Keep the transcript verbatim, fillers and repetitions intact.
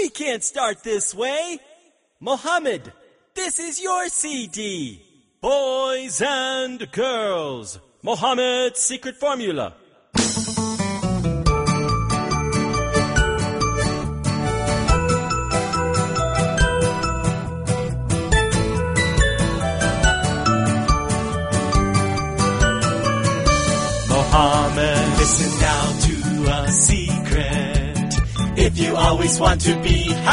We can't start this way. Mohammed, this is your C D. Boys and girls, Mohammed's secret formula. Mohammed, listen now to a secret. If you always want to be happy,